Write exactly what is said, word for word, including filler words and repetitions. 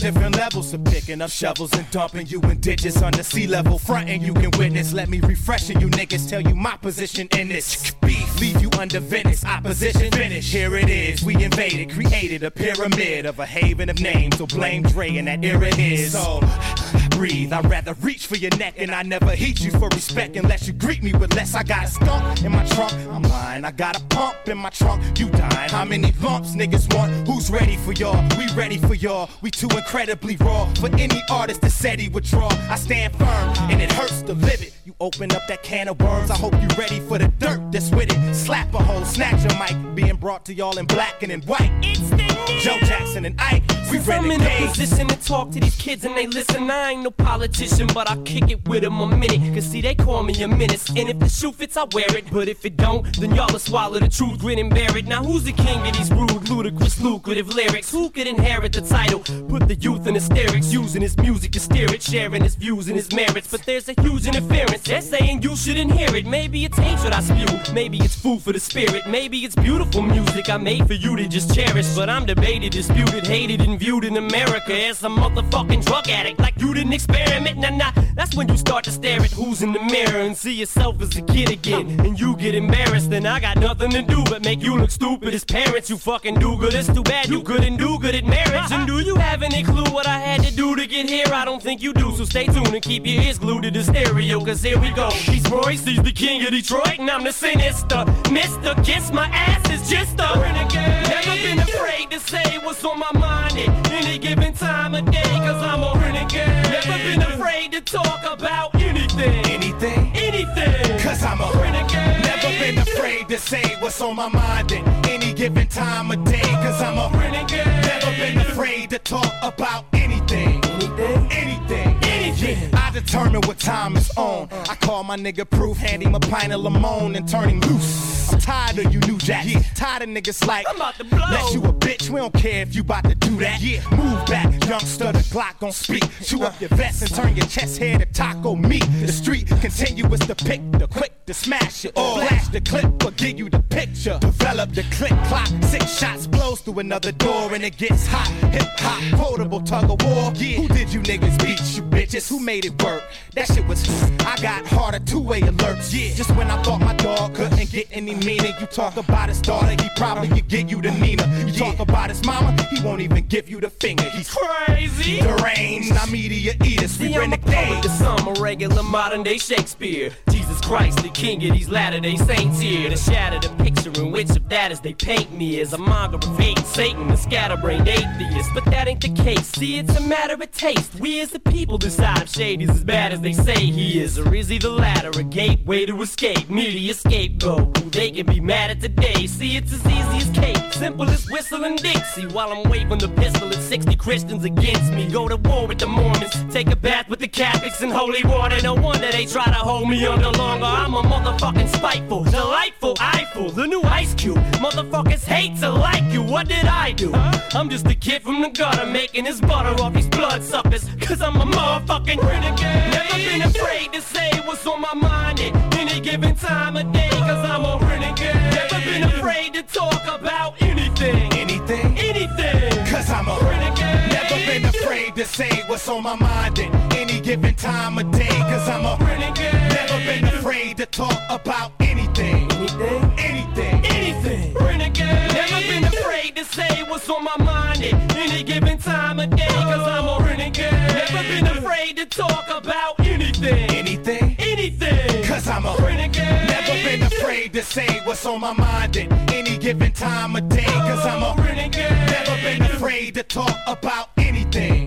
different levels of picking up shovels and dumping you in ditches under sea level. Fronting you can witness. Let me refreshen you niggas. Tell you my position in this beef. Leave you under Venice. Opposition finish. Here it is. We invaded, created a pyramid of a haven of names. So blame Dre and that era is. So breathe. I'd rather reach for your neck and I never heat you for respect unless you greet me with less. I got a skunk in my trunk. I'm lying. I got a pump in my trunk. You dying. How many lumps niggas want? Who's ready for y'all? We ready for y'all. We too incredibly raw for any artist that said he would draw. I stand firm and it hurts to live it. You open up that can of worms. I hope you ready for the dirt that's with it. Slap a hole, snatch a mic. Being brought to y'all in black and in white. It's the Joe Jackson and Ike. We Since I'm in a position to talk to these kids and they listen, I ain't no politician, but I'll kick it with them a minute. Cause see, they call me a menace. And if the shoe fits, I wear it. But if it don't, then y'all will swallow the truth, grin and bear it. Now who's the king of these rude, ludicrous, lucrative lyrics? Who could inherit the title? Put the youth in hysterics, using his music to steer it, sharing his views and his merits. But there's a huge interference. They're saying you shouldn't hear it. Maybe it's hatred I spew. Maybe it's food for the spirit. Maybe it's beautiful music I made for you to just cherish. But I'm debated, disputed, hated, and viewed in America as a motherfucking drug addict. Like you didn't experiment, nah nah. That's when you start to stare at who's in the mirror and see yourself as a kid again. And you get embarrassed, then I got nothing to do but make you look stupid as parents. You fucking do good, it's too bad you couldn't do good at marriage. And do you have any clue what I had to do to get here? I don't think you do, so stay tuned and keep your ears glued to the stereo. Cause here we go. He's Royce, he's the king of Detroit, and I'm the sinister Mister Kiss my ass is just a renegade. Never been afraid to say what's on my mind at any given time of day. Cause I'm a renegade. Never been afraid to talk about anything. Anything? Anything. Cause I'm a renegade. Never been afraid to say what's on my mind at any given time of day. Cause I'm a renegade. Never been afraid to talk about anything. Anything? Anything. Anything. I determine what time is on. I call my nigga Proof, hand him a pint of Limon and turn him loose. I'm tired of you new jacks. Yeah. Tired of niggas like I'm about to blow. Let you a bitch, we don't care if you about to do that. Yeah. Move back, youngster, the Glock gon' speak. Chew up your vest and turn your chest hair to taco meat. The street continuous to pick, the quick to smash it. Or flash the clip or give you the picture. Develop the click clock, six shots blows through another door and it gets hot. Hip hop, quotable tug of war. Yeah. Who did you niggas beat, you bitches? Who made it work? That shit was I got harder two-way alerts. Yeah. Just when I thought my dog couldn't get any meaner, you talk about his daughter, he probably could get you the Nina. You yeah. talk about his mama, he won't even give you the finger. He's crazy, deranged, not media eaters. We renegade. The some a regular modern day Shakespeare. Jesus Christ, the king of these Latter-day Saints here to shatter the picture in which of that as they paint me as a monger of hate, Satan, a scatterbrained atheist. But that ain't the case. See, it's a matter of taste. We as the people decide if Shady's as bad as they say he is, or is he the latter, a gateway to escape, merely a scapegoat who they can be mad at today. See, it's as easy as cake, simple as whistling Dixie, while I'm waving the pistol at sixty Christians against me. Go to war with the Mormons, take a bath with the Catholics in holy water. No wonder they try to hold me under longer. I'm a motherfucking spiteful, delightful Eiffel, the new Ice Cube. Motherfuckers hate to like you. What did I do? I'm just a kid from the gutter making his butter off these bloodsuckers. Cause I'm a motherfucking renegade. Never been afraid to say what's on my mind at any given time of day. Cause I'm a renegade. Never been afraid to talk about anything. Anything? Anything. Cause I'm a renegade. Never been afraid to say what's on my mind at any given time of day. Cause I'm a renegade. Never been afraid to talk about anything. Anything? Anything. Anything. Renegade. Never been afraid to say what's on my mind at any given time of day. Cause I'm a renegade. Never been afraid to talk about anything. Anything? Anything. Cause I'm a renegade. Never been afraid to say what's on my mind at any given time of day. Cause I'm a renegade. Never been afraid to talk about anything.